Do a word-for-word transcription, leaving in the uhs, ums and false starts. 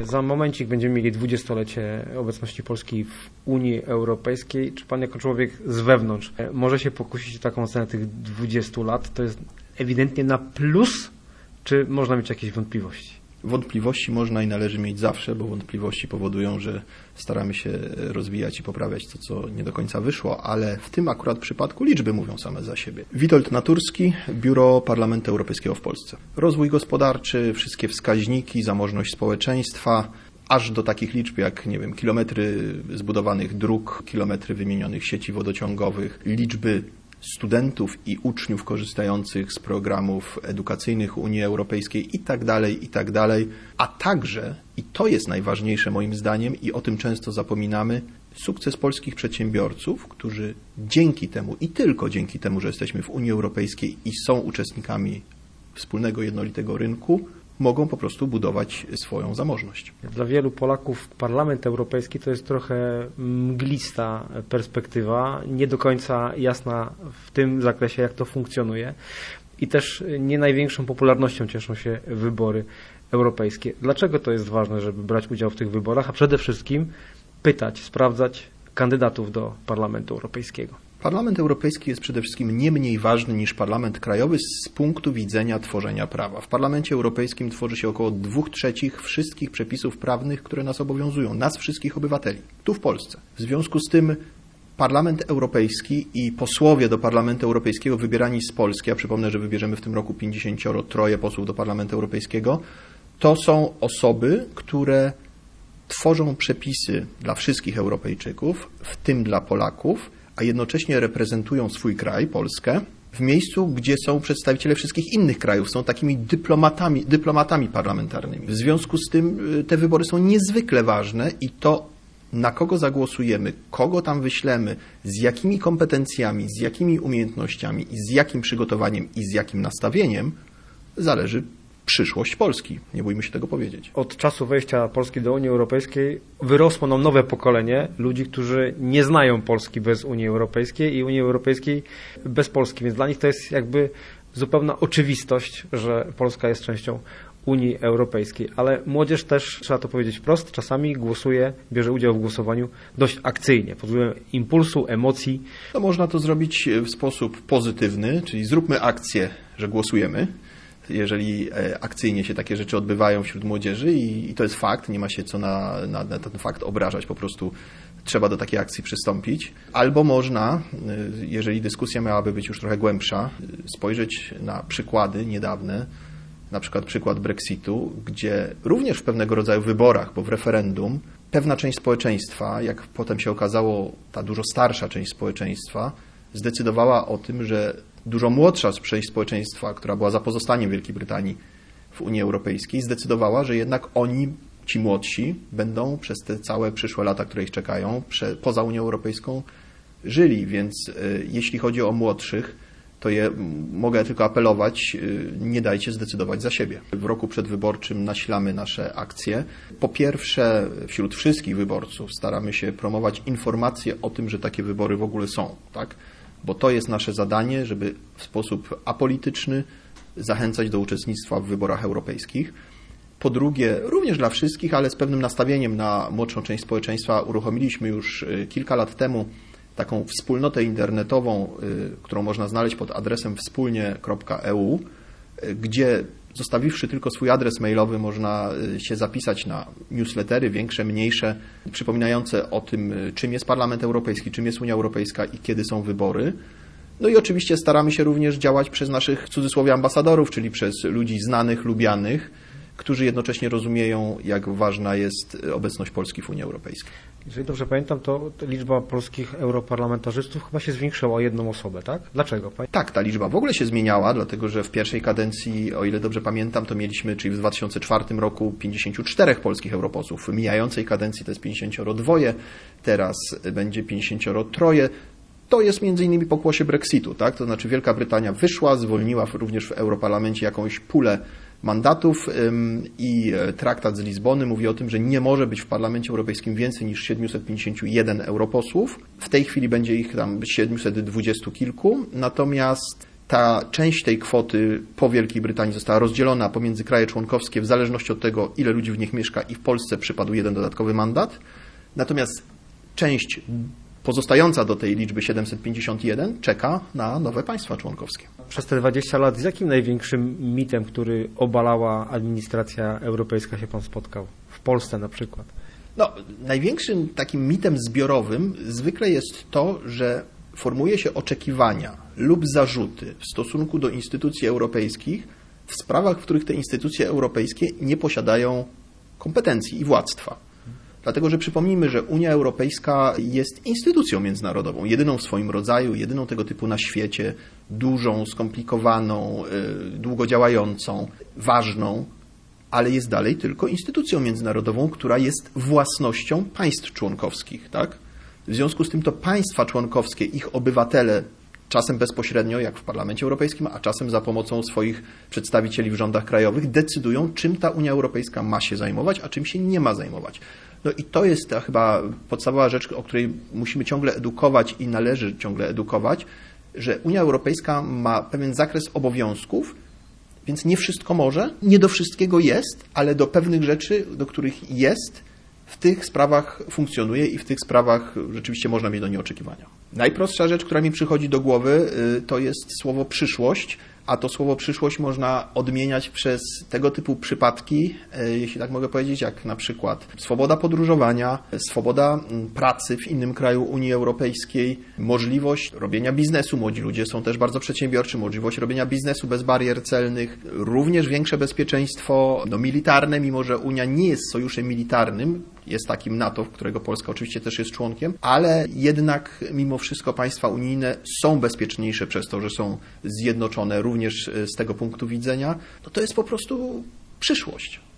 Za momencik będziemy mieli dwudziestolecie obecności Polski w Unii Europejskiej. Czy pan jako człowiek z wewnątrz może się pokusić o taką ocenę tych dwudziestu lat? To jest ewidentnie na plus, czy można mieć jakieś wątpliwości? Wątpliwości można i należy mieć zawsze, bo wątpliwości powodują, że staramy się rozwijać i poprawiać to, co nie do końca wyszło, ale w tym akurat przypadku liczby mówią same za siebie. Witold Naturski, Biuro Parlamentu Europejskiego w Polsce. Rozwój gospodarczy, wszystkie wskaźniki, zamożność społeczeństwa, aż do takich liczb jak, nie wiem, kilometry zbudowanych dróg, kilometry wymienionych sieci wodociągowych, liczby studentów i uczniów korzystających z programów edukacyjnych Unii Europejskiej i tak dalej, i tak dalej, a także, i to jest najważniejsze moim zdaniem i o tym często zapominamy, sukces polskich przedsiębiorców, którzy dzięki temu i tylko dzięki temu, że jesteśmy w Unii Europejskiej i są uczestnikami wspólnego jednolitego rynku, mogą po prostu budować swoją zamożność. Dla wielu Polaków Parlament Europejski to jest trochę mglista perspektywa, nie do końca jasna w tym zakresie, jak to funkcjonuje i też nie największą popularnością cieszą się wybory europejskie. Dlaczego to jest ważne, żeby brać udział w tych wyborach, a przede wszystkim pytać, sprawdzać kandydatów do Parlamentu Europejskiego? Parlament Europejski jest przede wszystkim nie mniej ważny niż Parlament Krajowy z punktu widzenia tworzenia prawa. W Parlamencie Europejskim tworzy się około dwóch trzecich wszystkich przepisów prawnych, które nas obowiązują, nas wszystkich obywateli, tu w Polsce. W związku z tym Parlament Europejski i posłowie do Parlamentu Europejskiego wybierani z Polski, a przypomnę, że wybierzemy w tym roku pięćdziesięcioro troje posłów do Parlamentu Europejskiego, to są osoby, które tworzą przepisy dla wszystkich Europejczyków, w tym dla Polaków, a jednocześnie reprezentują swój kraj, Polskę, w miejscu, gdzie są przedstawiciele wszystkich innych krajów, są takimi dyplomatami, dyplomatami parlamentarnymi. W związku z tym te wybory są niezwykle ważne i to, na kogo zagłosujemy, kogo tam wyślemy, z jakimi kompetencjami, z jakimi umiejętnościami i z jakim przygotowaniem i z jakim nastawieniem, zależy przyszłość Polski. Nie bójmy się tego powiedzieć. Od czasu wejścia Polski do Unii Europejskiej wyrosło nam nowe pokolenie ludzi, którzy nie znają Polski bez Unii Europejskiej i Unii Europejskiej bez Polski, więc dla nich to jest jakby zupełna oczywistość, że Polska jest częścią Unii Europejskiej. Ale młodzież też, trzeba to powiedzieć wprost, czasami głosuje, bierze udział w głosowaniu dość akcyjnie, pod wpływem impulsu, emocji. To można to zrobić w sposób pozytywny, czyli zróbmy akcję, że głosujemy. Jeżeli akcyjnie się takie rzeczy odbywają wśród młodzieży i, i to jest fakt, nie ma się co na, na, na ten fakt obrażać, po prostu trzeba do takiej akcji przystąpić. Albo można, jeżeli dyskusja miałaby być już trochę głębsza, spojrzeć na przykłady niedawne, na przykład przykład Brexitu, gdzie również w pewnego rodzaju wyborach, bo w referendum pewna część społeczeństwa, jak potem się okazało, ta dużo starsza część społeczeństwa, zdecydowała o tym, że dużo młodsza część społeczeństwa, która była za pozostaniem Wielkiej Brytanii w Unii Europejskiej, zdecydowała, że jednak oni, ci młodsi, będą przez te całe przyszłe lata, które ich czekają, prze, poza Unią Europejską żyli. Więc y, jeśli chodzi o młodszych, to je, mogę tylko apelować, y, nie dajcie zdecydować za siebie. W roku przedwyborczym nasilamy nasze akcje. Po pierwsze, wśród wszystkich wyborców staramy się promować informacje o tym, że takie wybory w ogóle są, tak? Bo to jest nasze zadanie, żeby w sposób apolityczny zachęcać do uczestnictwa w wyborach europejskich. Po drugie, również dla wszystkich, ale z pewnym nastawieniem na młodszą część społeczeństwa uruchomiliśmy już kilka lat temu taką wspólnotę internetową, którą można znaleźć pod adresem wspólnie kropka e u, gdzie zostawiwszy tylko swój adres mailowy, można się zapisać na newslettery, większe, mniejsze, przypominające o tym, czym jest Parlament Europejski, czym jest Unia Europejska i kiedy są wybory. No i oczywiście staramy się również działać przez naszych, w cudzysłowie, ambasadorów, czyli przez ludzi znanych, lubianych, którzy jednocześnie rozumieją, jak ważna jest obecność Polski w Unii Europejskiej. Jeżeli dobrze pamiętam, to liczba polskich europarlamentarzystów chyba się zwiększyła o jedną osobę, tak? Dlaczego? Tak, ta liczba w ogóle się zmieniała, dlatego że w pierwszej kadencji, o ile dobrze pamiętam, to mieliśmy, czyli w dwa tysiące czwartym roku pięćdziesięciu czterech polskich europosłów. W mijającej kadencji to jest pięćdziesięcioro dwoje, teraz będzie pięćdziesięcioro troje. To jest między innymi pokłosie Brexitu, tak? To znaczy Wielka Brytania wyszła, zwolniła również w Europarlamencie jakąś pulę mandatów i traktat z Lizbony mówi o tym, że nie może być w Parlamencie Europejskim więcej niż siedmiuset pięćdziesięciu jeden europosłów. W tej chwili będzie ich tam siedmiuset dwudziestu kilku, natomiast ta część tej kwoty po Wielkiej Brytanii została rozdzielona pomiędzy kraje członkowskie w zależności od tego, ile ludzi w nich mieszka i w Polsce przypadł jeden dodatkowy mandat. Natomiast część pozostająca do tej liczby siedemset pięćdziesiąt jeden czeka na nowe państwa członkowskie. Przez te dwadzieścia lat z jakim największym mitem, który obalała administracja europejska, się pan spotkał? W Polsce na przykład. No, największym takim mitem zbiorowym zwykle jest to, że formuje się oczekiwania lub zarzuty w stosunku do instytucji europejskich w sprawach, w których te instytucje europejskie nie posiadają kompetencji i władztwa. Dlatego, że przypomnijmy, że Unia Europejska jest instytucją międzynarodową, jedyną w swoim rodzaju, jedyną tego typu na świecie, dużą, skomplikowaną, długo działającą, ważną, ale jest dalej tylko instytucją międzynarodową, która jest własnością państw członkowskich, tak? W związku z tym to państwa członkowskie, ich obywatele, czasem bezpośrednio, jak w Parlamencie Europejskim, a czasem za pomocą swoich przedstawicieli w rządach krajowych, decydują, czym ta Unia Europejska ma się zajmować, a czym się nie ma zajmować. No i to jest ta chyba podstawowa rzecz, o której musimy ciągle edukować i należy ciągle edukować, że Unia Europejska ma pewien zakres obowiązków, więc nie wszystko może, nie do wszystkiego jest, ale do pewnych rzeczy, do których jest, w tych sprawach funkcjonuje i w tych sprawach rzeczywiście można mieć do niej oczekiwania. Najprostsza rzecz, która mi przychodzi do głowy, to jest słowo przyszłość, a to słowo przyszłość można odmieniać przez tego typu przypadki, jeśli tak mogę powiedzieć, jak na przykład swoboda podróżowania, swoboda pracy w innym kraju Unii Europejskiej, możliwość robienia biznesu, młodzi ludzie są też bardzo przedsiębiorczy, możliwość robienia biznesu bez barier celnych, również większe bezpieczeństwo no, militarne, mimo że Unia nie jest sojuszem militarnym, jest takim NATO, którego Polska oczywiście też jest członkiem, ale jednak mimo wszystko państwa unijne są bezpieczniejsze przez to, że są zjednoczone również z tego punktu widzenia, no to jest po prostu przyszłość.